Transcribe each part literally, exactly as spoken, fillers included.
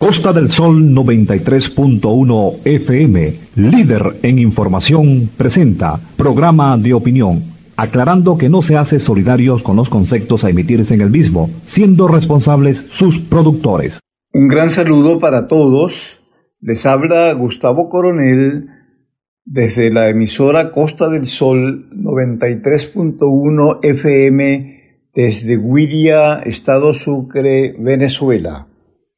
Costa del Sol noventa y tres punto uno F M, líder en información, presenta programa de opinión, aclarando que no se hace solidarios con los conceptos a emitirse en el mismo, siendo responsables sus productores. Un gran saludo para todos. Les habla Gustavo Coronel desde la emisora Costa del Sol noventa y tres punto uno F M desde Güiria, Estado Sucre, Venezuela.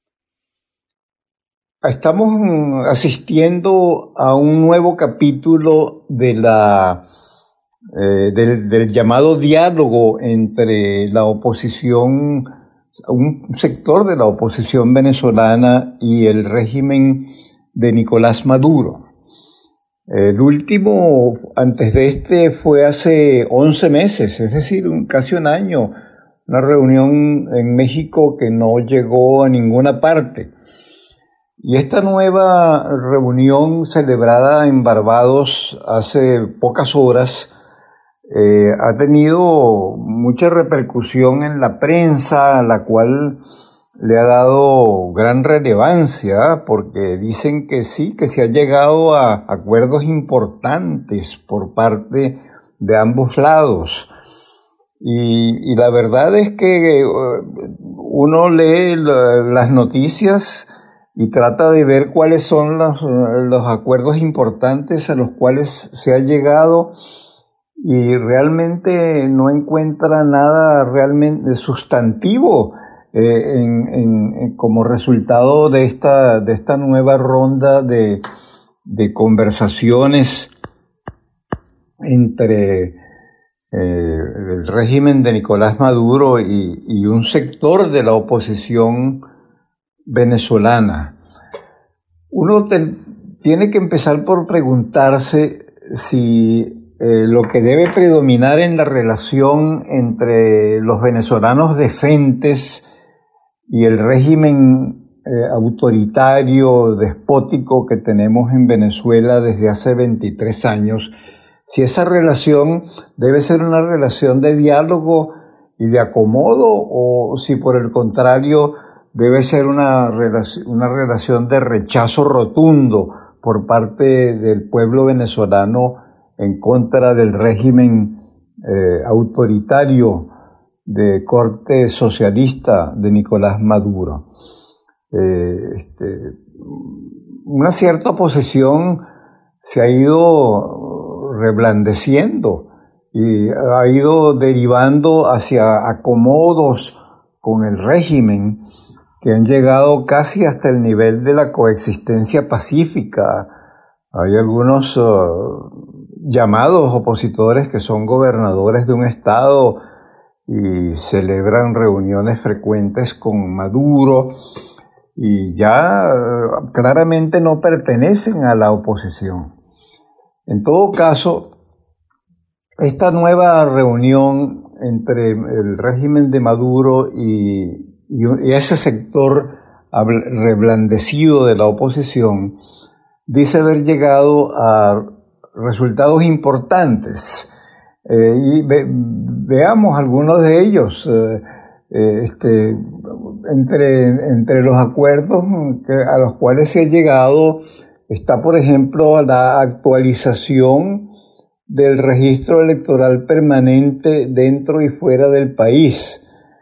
Estamos asistiendo a un nuevo capítulo de la, eh, del, del llamado diálogo entre la oposición, un sector de la oposición venezolana y el régimen de Nicolás Maduro. El último, antes de este, fue hace once meses, es decir, un, casi un año, una reunión en México que no llegó a ninguna parte. Y esta nueva reunión celebrada en Barbados hace pocas horas eh, ha tenido mucha repercusión en la prensa, a la cual le ha dado gran relevancia, porque dicen que sí, que se ha llegado a acuerdos importantes por parte de ambos lados. Y, y la verdad es que uno lee las noticias y trata de ver cuáles son los, los acuerdos importantes a los cuales se ha llegado y realmente no encuentra nada realmente sustantivo eh, en, en, en, como resultado de esta, de esta nueva ronda de, de conversaciones entre eh, el régimen de Nicolás Maduro y, y un sector de la oposición venezolana. Uno te, tiene que empezar por preguntarse si eh, lo que debe predominar en la relación entre los venezolanos decentes y el régimen eh, autoritario, despótico que tenemos en Venezuela desde hace veintitrés años, si esa relación debe ser una relación de diálogo y de acomodo o si por el contrario debe ser una relación, una relación de rechazo rotundo por parte del pueblo venezolano en contra del régimen eh, autoritario de corte socialista de Nicolás Maduro. Eh, este, una cierta oposición se ha ido reblandeciendo y ha ido derivando hacia acomodos con el régimen que han llegado casi hasta el nivel de la coexistencia pacífica. Hay algunos uh, llamados opositores que son gobernadores de un estado y celebran reuniones frecuentes con Maduro y ya uh, claramente no pertenecen a la oposición. En todo caso, esta nueva reunión entre el régimen de Maduro y y ese sector reblandecido de la oposición dice haber llegado a resultados importantes. Eh, y ve, veamos algunos de ellos. Eh, eh, este, entre, entre los acuerdos que, a los cuales se ha llegado está, por ejemplo, la actualización del registro electoral permanente dentro y fuera del país.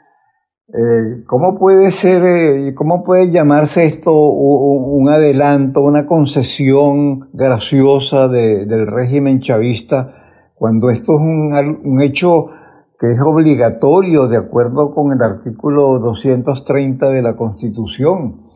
Eh, ¿Cómo puede ser, eh, cómo puede llamarse esto un, un adelanto, una concesión graciosa de, del régimen chavista, cuando esto es un, un hecho que es obligatorio de acuerdo con el artículo doscientos treinta de la Constitución?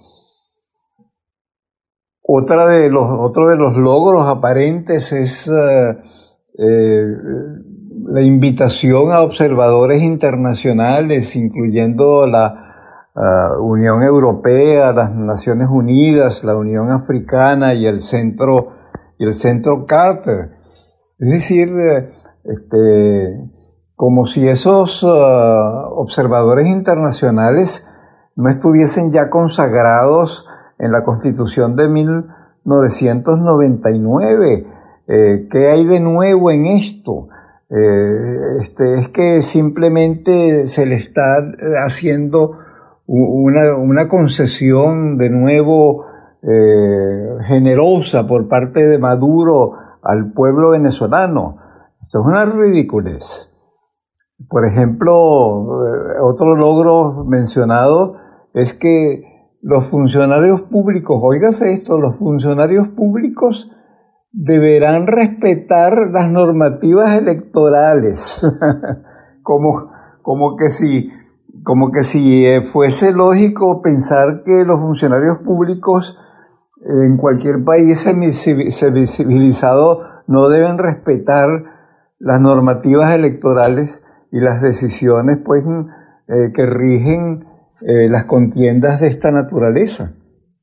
Otra de los, otro de los logros aparentes es eh, eh, la invitación a observadores internacionales, incluyendo la uh, Unión Europea, las Naciones Unidas, la Unión Africana y el Centro, y el Centro Carter. Es decir, este, como si esos uh, observadores internacionales no estuviesen ya consagrados en la Constitución de mil novecientos noventa y nueve. Eh, ¿Qué hay de nuevo en esto? Eh, este, es que simplemente se le está haciendo una, una concesión de nuevo eh, generosa por parte de Maduro al pueblo venezolano. Esto es una ridiculez. Por ejemplo, otro logro mencionado es que los funcionarios públicos, óigase esto, los funcionarios públicos deberán respetar las normativas electorales, como, como que si, como que si fuese lógico pensar que los funcionarios públicos en cualquier país civilizado no deben respetar las normativas electorales y las decisiones pues eh, que rigen eh, las contiendas de esta naturaleza.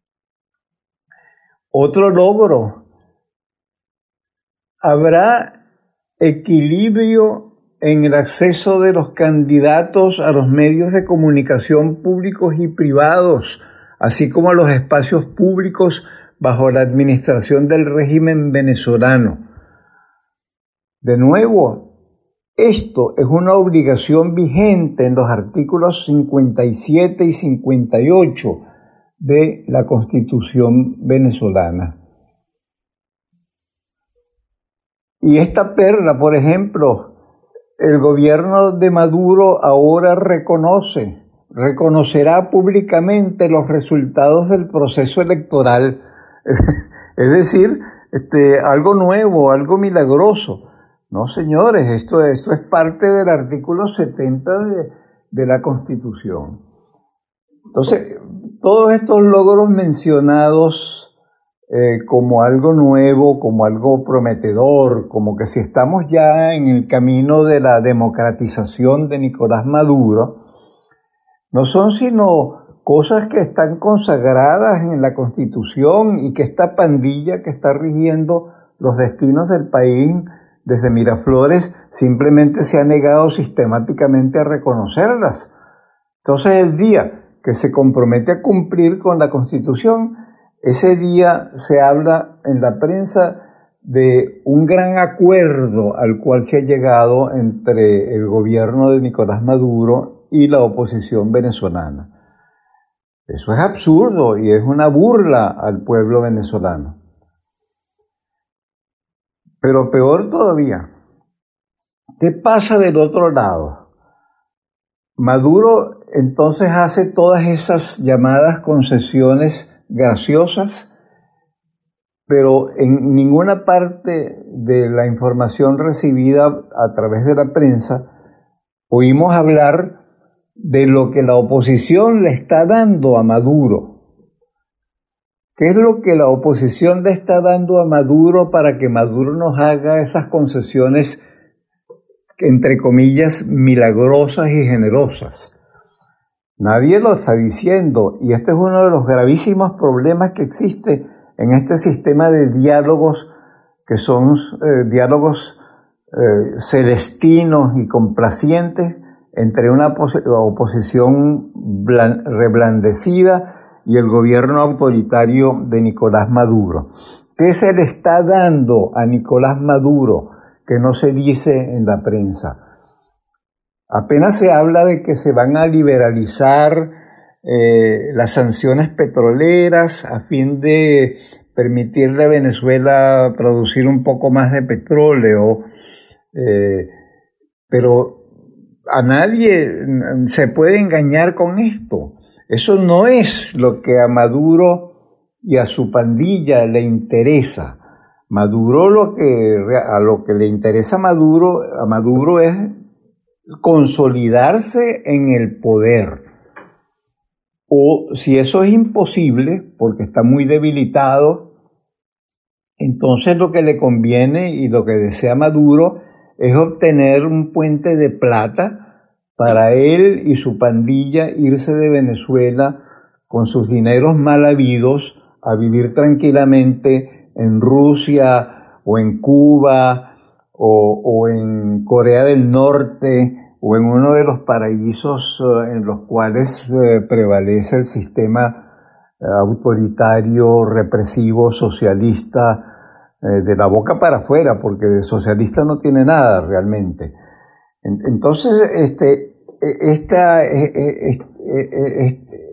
Otro logro: habrá equilibrio en el acceso de los candidatos a los medios de comunicación públicos y privados, así como a los espacios públicos bajo la administración del régimen venezolano. De nuevo, esto es una obligación vigente en los artículos cincuenta y siete y cincuenta y ocho de la Constitución venezolana. Y esta perla, por ejemplo, el gobierno de Maduro ahora reconoce, reconocerá públicamente los resultados del proceso electoral. Es decir, este, algo nuevo, algo milagroso. No, señores, esto, esto es parte del artículo setenta de, de la Constitución. Entonces, todos estos logros mencionados eh, como algo nuevo, como algo prometedor, como que si estamos ya en el camino de la democratización de Nicolás Maduro, no son sino cosas que están consagradas en la Constitución y que esta pandilla que está rigiendo los destinos del país desde Miraflores simplemente se ha negado sistemáticamente a reconocerlas. Entonces, el día que se compromete a cumplir con la Constitución, ese día se habla en la prensa de un gran acuerdo al cual se ha llegado entre el gobierno de Nicolás Maduro y la oposición venezolana. Eso es absurdo y es una burla al pueblo venezolano. Pero peor todavía, ¿qué pasa del otro lado? Maduro entonces hace todas esas llamadas concesiones graciosas, pero en ninguna parte de la información recibida a través de la prensa oímos hablar de lo que la oposición le está dando a Maduro. ¿Qué es lo que la oposición le está dando a Maduro para que Maduro nos haga esas concesiones, entre comillas, milagrosas y generosas? Nadie lo está diciendo, y este es uno de los gravísimos problemas que existe en este sistema de diálogos que son eh, diálogos eh, celestinos y complacientes entre una oposición reblandecida y el gobierno autoritario de Nicolás Maduro. ¿Qué se le está dando a Nicolás Maduro que no se dice en la prensa? Apenas se habla de que se van a liberalizar eh, las sanciones petroleras a fin de permitirle a Venezuela producir un poco más de petróleo, eh, pero a nadie se puede engañar con esto. Eso no es lo que a Maduro y a su pandilla le interesa. Maduro lo que a lo que le interesa a Maduro, a Maduro es consolidarse en el poder. O si eso es imposible, porque está muy debilitado, entonces lo que le conviene y lo que desea Maduro es obtener un puente de plata para él y su pandilla irse de Venezuela con sus dineros mal habidos a vivir tranquilamente en Rusia o en Cuba o, o en Corea del Norte o en uno de los paraísos uh, en los cuales uh, prevalece el sistema uh, autoritario, represivo, socialista, uh, de la boca para afuera, porque de socialista no tiene nada realmente. Entonces, este, esta,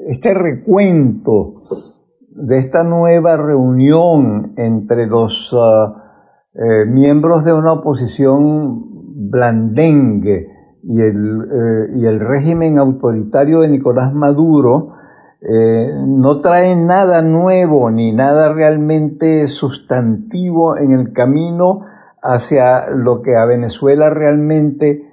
este recuento de esta nueva reunión entre los uh, eh, miembros de una oposición blandengue y el, eh, y el régimen autoritario de Nicolás Maduro eh, no trae nada nuevo ni nada realmente sustantivo en el camino hacia lo que a Venezuela realmente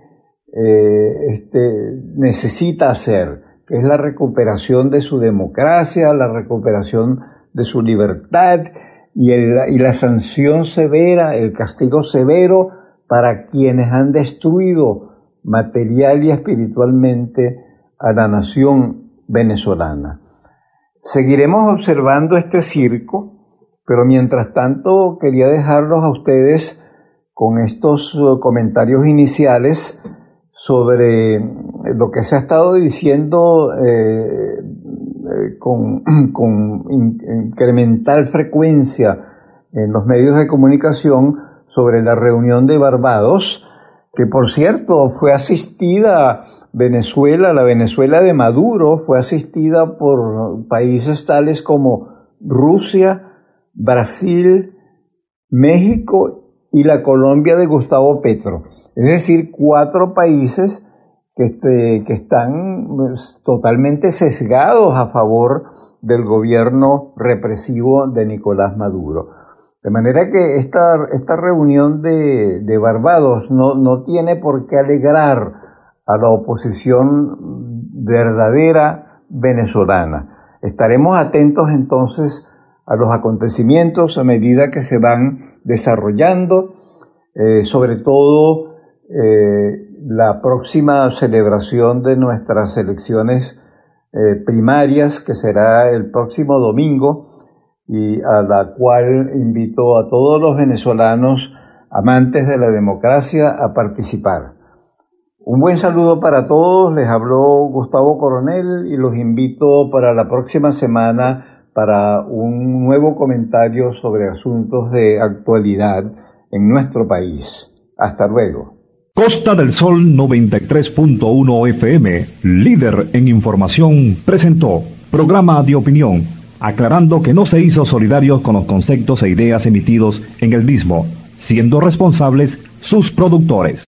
eh, este, necesita hacer, que es la recuperación de su democracia, la recuperación de su libertad y, el, y la sanción severa, el castigo severo para quienes han destruido material y espiritualmente a la nación venezolana. Seguiremos observando este circo, pero mientras tanto quería dejarlos a ustedes con estos comentarios iniciales sobre lo que se ha estado diciendo eh, con, con incremental frecuencia en los medios de comunicación sobre la reunión de Barbados, que por cierto fue asistida Venezuela, la Venezuela de Maduro, fue asistida por países tales como Rusia, Brasil, México y la Colombia de Gustavo Petro. Es decir, cuatro países que, este, que están pues, totalmente sesgados a favor del gobierno represivo de Nicolás Maduro. De manera que esta, esta reunión de, de Barbados no, no tiene por qué alegrar a la oposición verdadera venezolana. Estaremos atentos entonces a los acontecimientos a medida que se van desarrollando, eh, sobre todo eh, la próxima celebración de nuestras elecciones eh, primarias, que será el próximo domingo, y a la cual invito a todos los venezolanos amantes de la democracia a participar. Un buen saludo para todos, les habló Gustavo Coronel y los invito para la próxima semana para un nuevo comentario sobre asuntos de actualidad en nuestro país. Hasta luego. Costa del Sol noventa y tres punto uno F M, líder en información, presentó programa de opinión, aclarando que no se hizo solidarios con los conceptos e ideas emitidos en el mismo, siendo responsables sus productores.